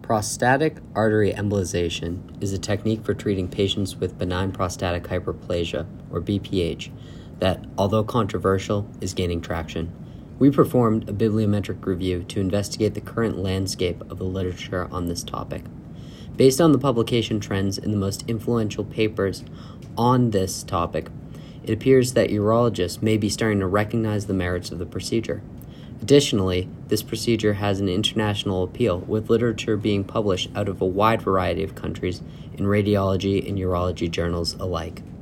Prostatic artery embolization is a technique for treating patients with benign prostatic hyperplasia, or BPH, that, although controversial, is gaining traction. We performed a bibliometric review to investigate the current landscape of the literature on this topic. Based on the publication trends in the most influential papers on this topic, it appears that urologists may be starting to recognize the merits of the procedure. Additionally, this procedure has an international appeal, with literature being published out of a wide variety of countries in radiology and urology journals alike.